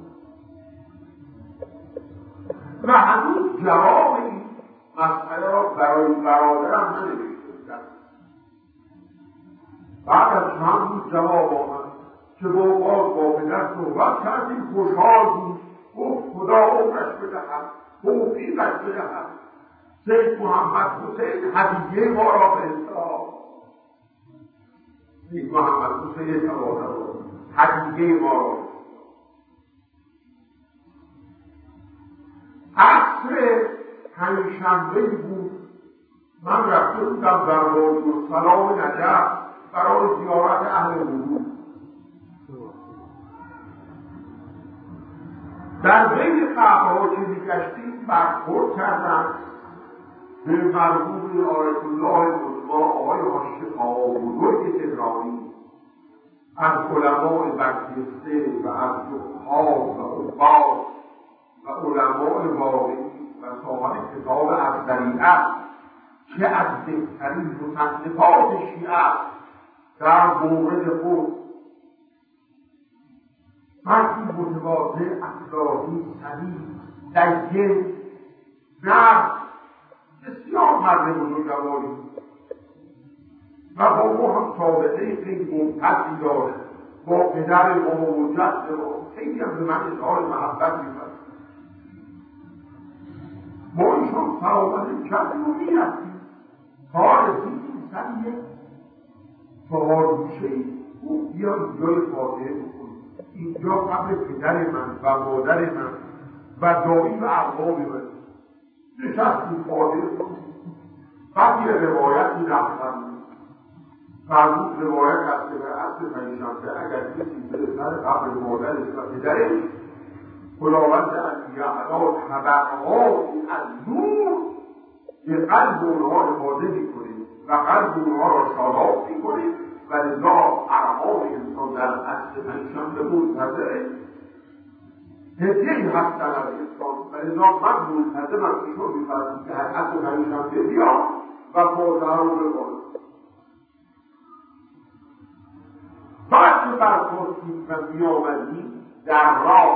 و هنوز جواب این مسئله را برای برادرم ننوشته بودم. بعد از چند روز جواب آمد که با باز با پدر صحبت کردیم، خوشحال بود، گفت خدا عمرش بدهد، توفیقش بدهد، سید محمد حسین هدیه ما را به اصطلاح سید محمد حسین هدیه ما را عصر پنجشنبه بود. من رفته بودم در دارالسلام نجف برای زیارت اهل حضور. در بین قهوه‌ها که می‌گشتیم برخورد کردند به مرحوم آیت الله مطلع آقای حاشیه‌ها بزرگ تهرانی، از علماء برجسته و از فقها و عباد و علماء واقعی و صاحب کتاب الشریعه که از بهترین مصنفات شیعه در مورد خود مردی متواضع، اخلاقی، سلیم، دیه، نرم، بسیار مرد بزرگواری و با ما هم سابقه خیلی ممتدی داشت. با پدر ما و جد ما خیلی هم به من اظهار محبت می‌کرد. ما ایشان سلامت کردیم و می‌رفتیم تا رسیدیم سر یک چهار گوشه‌ای. او بیا اینجای فاتحه بکنیم، اینجا قبل پدر من و مادر من و دایی و اقوام من نشستیم فاتحه کنیم. بعد یه روایتی رفتم فرمود روایت از که در اصل پنجشنبه اگر کسی به سر قبر مادرش و پدرش خداوند الیعلا طبقاتی از نور به قلب اونها افاده میکنه و قلب اونها را شاداب میکنه و لذا ارواح انسان در اصل پنجشنبه منتظره هدیه‌ای هستن از انسان و لذا من منتظرم ایشون میفرمید که هر اصل پنجشنبه بیام و مادر رو ببارم. بعد که برخواستیم و میآمدیم در راه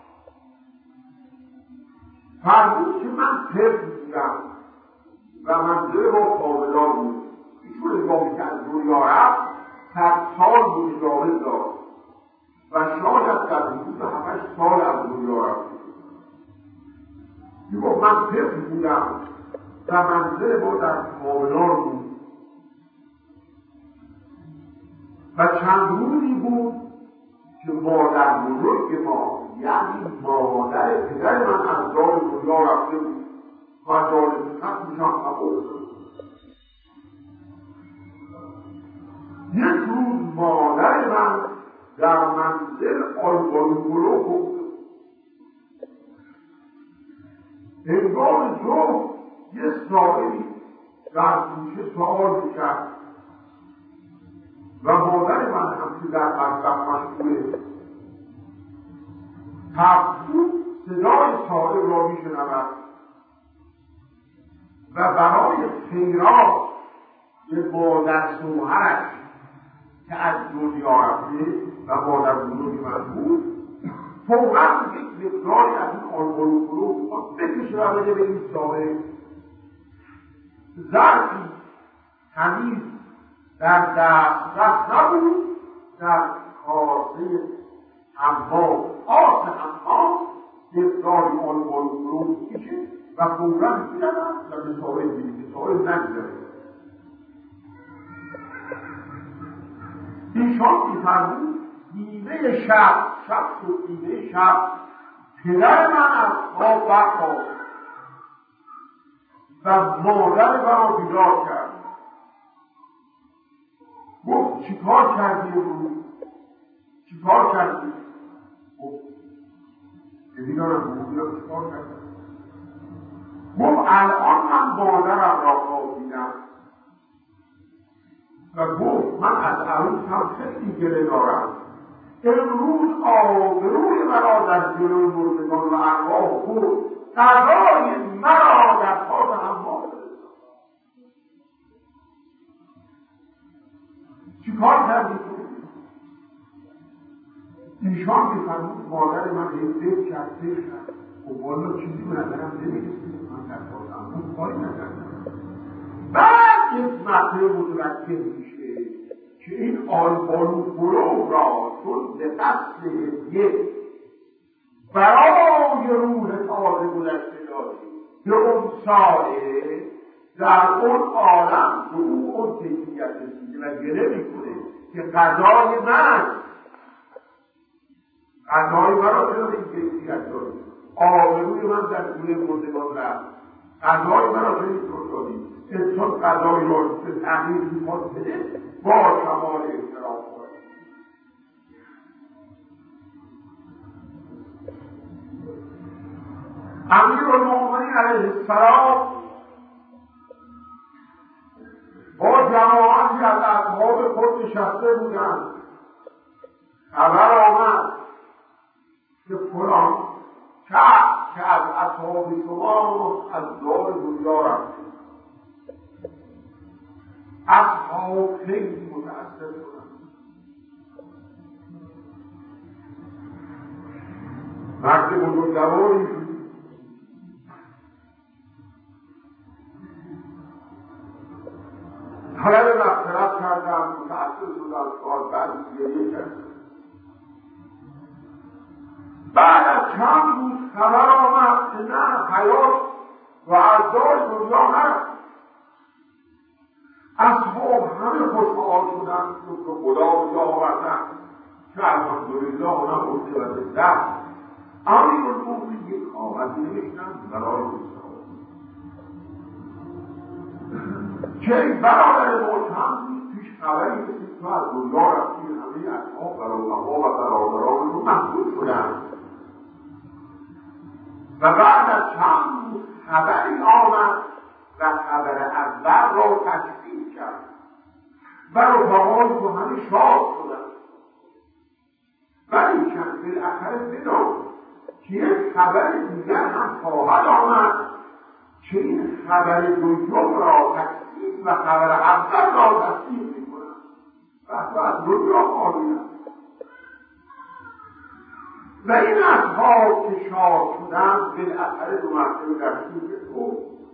فرمود که من طفل بودم و منزل با کاملان بود. ایشون انگامی که از دنیا رفت صد سال مجاوز داشت و شاید در حدود هفتش سال از دنیا رفت. میگفت من طفل بودم و منزل با در کاملان بود و چند روزی بود که مادر بزرگ ما یعنی مادر پدر من از دار دنیا رفته بود و دار خطمشان قبول شد. یک روز مادر من در منزل آلبانگولو بود. هنگام ظهر یه سائلی در گوشه سؤال میکرد و مادر من هم که در مطبخ مشغوله تفسیر صدای سائل را میشنود و برای خیرات به مادر شوهرش که از دنیا رفته و مادر بزرگ من بود فوقا یک مقداری از این آلبانگولو بکشه و بده به این سائل. ظرفی تمیز در دسترس نبود، در کاسه حمام آس حمام مقداری آلبانگولو میکشه و فوقا می‌زدن و به سائل می‌ده. سائل نگذاره. ایشان می‌فرمود نیمه شب شب شد نیمه شب پدر من از خواب برخاست و مادر من را بیدار کرد. گفت چی کار کردی امروز؟ چی کار کردی؟ گفت ببینارم بودیم چی کار کردی؟ گفت الان من مادرم را خوابیدم و گفت من از عروس هم خیلی گله دارم، امروز آبروی مرا در جلوی مردگان و ارواح بود، قضای مرا در پاس حمام فرستاد. چی کار کردی؟ ایشان که فرمود مادر من حفظه کرد سیر کرد و والا چیزی به نظرم نمیرسید، من در پاس حمام کاری نکردم. بعد یک مطلب متوجه میشه که این آلبالو برو را چون به قصد هدیه برای روح تازه گذشته داری به اون ساله در اون عالم به او اون تکیت رسیده و گله میکنه که قضای من قضای من را چرا این تکیت داری، آبروی من در گوله مردگان رفت، قضای من را چرا این طور داری. انسان قضای را به تغییر میخواد بده با کمال احترام کنه. امیرالمؤمنین علیه السلام با جماعتی از اصحاب خود نشسته بودند. خبر آمد که فلان شخص که از اصحاب شما از دار دنیا رفته. اصحاب خیلی متأثر شدند. مرد بزرگواری طلب مغفرت کردند، متأثر شدند، سال بعد گریه کردند. بعد از چند روز خبر آمد که نه حیات و اعضای دنیا نرفت. اصحاب همه خوشحال شدند که خدا بجا آوردن که الحمدلله اونا مرده و زنده. امیرالمؤمنین یک کاغذی نوشتند برای مصطفی که این برادر محترم پیش خبری رسید تو از دنیا رفتی، همه اصحاب برادرها و برادران رو محبوب شدند. و بعد از چند روز خبری آمد و خبر اول را تکذیب کرد و رفقای تو همه شاد شدند. ولی چند بالاخره بدان که یک خبر دیگر هم خواهد آمد که این خبر دوم را تکذیب و خبر اول را تصدیق می‌کند و حتی از دنیا خالی است. و این اصحاب که شاد شدند بالاخره دو مرتبه در سوی تو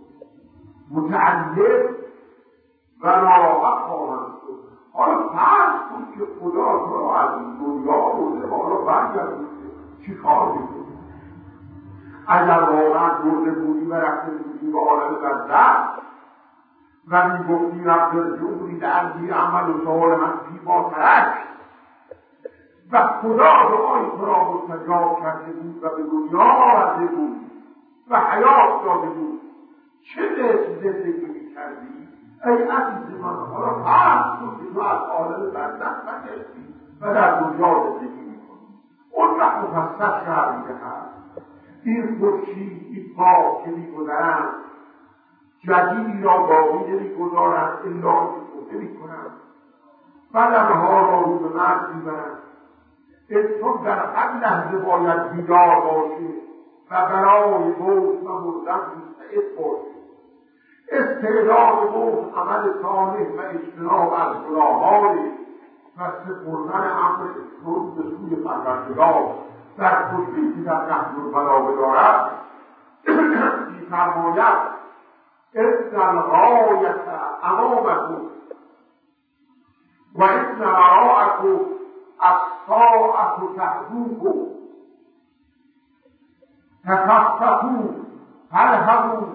متعلق و ناراحت خواهند شد. حالا فرض کن که خدا تو را از این دنیا برده حالا برگردونده، چی کار میکنی؟ اگر واقعا برده بودی و رفته بودی به عالم برزخ و میگفتی رب ارجعونی لعلی اعمل صالحا فیما ترکت و خدا دعای تو را مستجاب کرده بود و به دنیا آورده بود و حیات داده بود، چه قسم زندگی میکردی؟ ای عزیز من، حالا فرض کن که تو از عالم برزخ برگشتی و در دنیا زندگی میکنی. اون وقت مفصل شرح میدهد این خورشید این پاک که میگذرند جدیدی را باقی نمیگذارند الا که میکنند و لبها را رو به مرد میبرند. انسان در هر لحظه باید بیدار باشه و برای موت و مردن مستعد باشه. استعداد موت عمل صالح و اجتناب از گناهان و سپردن امر اسلام به سوی پروردگار در خوشی که در نهج البلاغه دارد می‌فرماید ان الغایة امامکم و ان وراءکم الساعة تحدوکم تفقهوا فارهبوا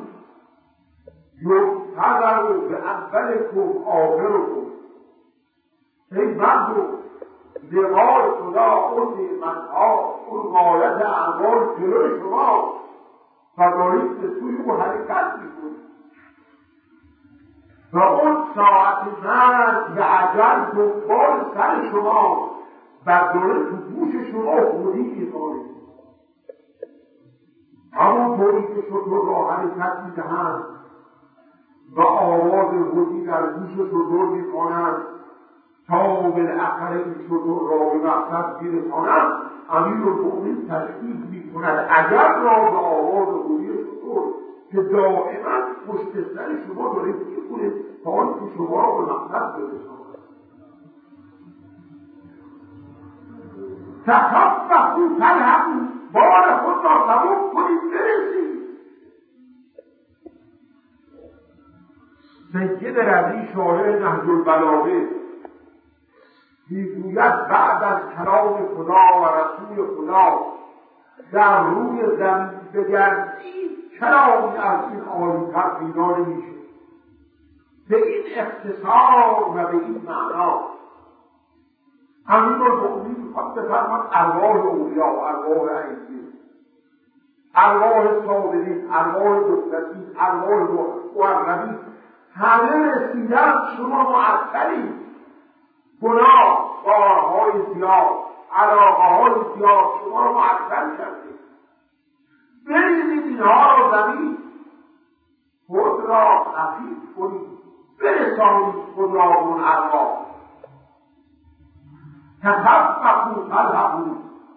یبتغوا باولکم آخرکم. ای مردم، لقای خدا اون نعمتها اون غایت اعمال جلوی شما و دارید به سوی او حرکت میکنید و اون ساعت مرگ و اجل دنبال سر شما و داره تو گوش شما خودی میکنید. همون طوری که شطور را حرکت میدهند و آواز خودی در گوش شطور میکنند تا بالاخره این شطور را به مقصد برساند، امیرالمؤمنین تشریح میکند اگر را به آواز گویی شطور که دائما پشت سر شما داره میخونه تا آنکه شما را به مقصد برساند. تخففوا تلحقوا، بار خود را سبک کنید برسید. سید رضی شارح نهج البلاغه میگوید بعد از کلام خدا و رسول خدا در روی زمین بگردید کلامی از این آیه پیدا نمیشه به این اختصار و به این معنا. امیرالمؤمنین میخواد بفرماد ارواح اولیا، ارواح عیسی، ارواح صابرین، ارواح دخترین، ارواح مقربین همه رسیدن شما معطلید. گناه، کارهای زیاد، علاقه‌های زیاد شما رو معطل کرده. بریزید اینها رو زمین، خود را خفیف کنید، برسانید خود را اون ارواح. تخففوا تلحقوا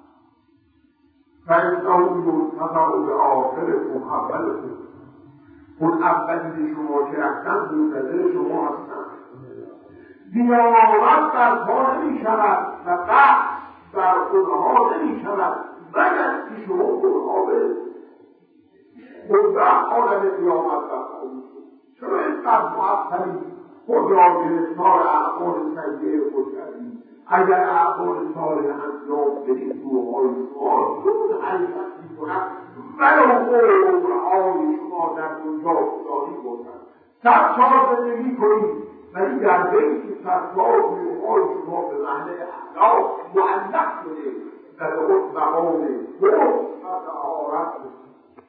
فإنه منتظر بآخركم اولكم. اون اولی شما که رفتن منتظر شما هستن. قیامت در پا نمی شود و بحث در اونها نمی شود مگر که شما اونها برسید. اون وقت آدم قیامت در پا می شود. چرا اینقدر معطلی خود را گرفتار اعمال سیئه خود کردید؟ اگر اعمال صالح انجام بدید روحهای شما زود حرکت می‌کند ولو عمرهای شما در دنیا کوتاهی باشد. صد سال زندگی کنید ولی در بین صد سال روحهای شما به محل اخلاق معلق شده و به اون مقام خود و طهارت رسید.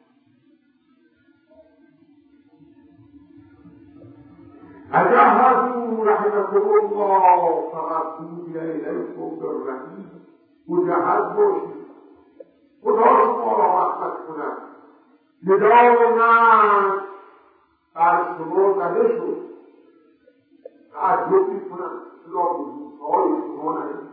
اجهزوا رحمكم الله فقدوا الیکم بالرحیم. مجهز باشید خدا شما را رحمت کند. ندای من بر شما زده شد. تعجب میکنم چرا وجودهای شما نهید.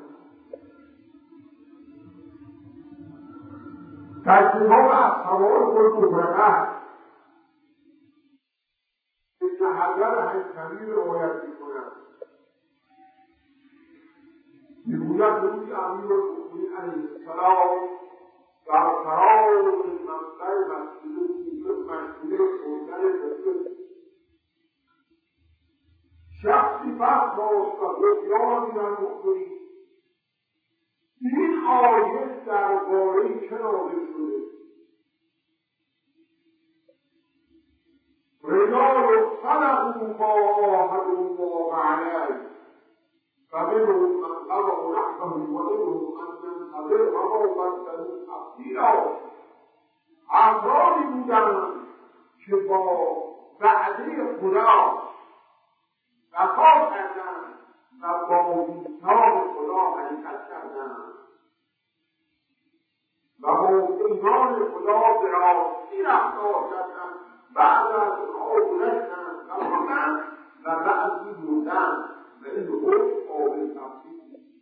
در کتاب اصحاب المفرقه ابن حجر حیثمی روایت می‌کند. میگوید روی امیرالمؤمنین علیه السلام در فراز منبر مسجد مشهور شدن رسول شخصی برخاست و گفت یا امیرالمؤمنین این آیه درباره چه نازل شده؟ رجال صدقوا ما عاهدوا الله علیه فمنهم من قضى نحبه ومنهم من ينتظر وما بدلوا تبدیلا. افرادی بودند که با وعده خدا وفا کردند و با میثاق خدا حرکت کردند و با ایمان خدا به راستی رفتار کردند. بعد از اونها گذشتند و مردند و بعضی موندند و این خود قابل تفصیل نیست.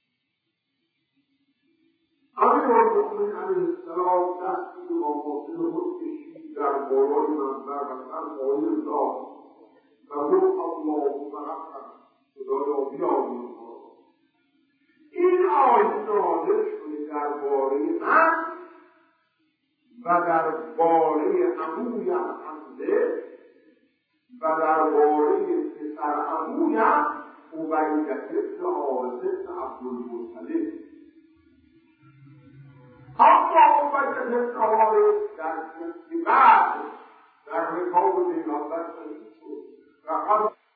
امیرالمؤمنین علیه السلام دستی به مقاصد خود کشید در بالای منبر و سر قایل داد و گفت اللهم رحمت خدایا بیامرز ما را. این آیه نازل شده درباره من و درباره عمویم حمزه و درباره پسر عمویم عبیدة بن حارثة بن عبدالمطلب. اما عبیدة بن حارث در بعد در رکاب پیغمبر شهید شد و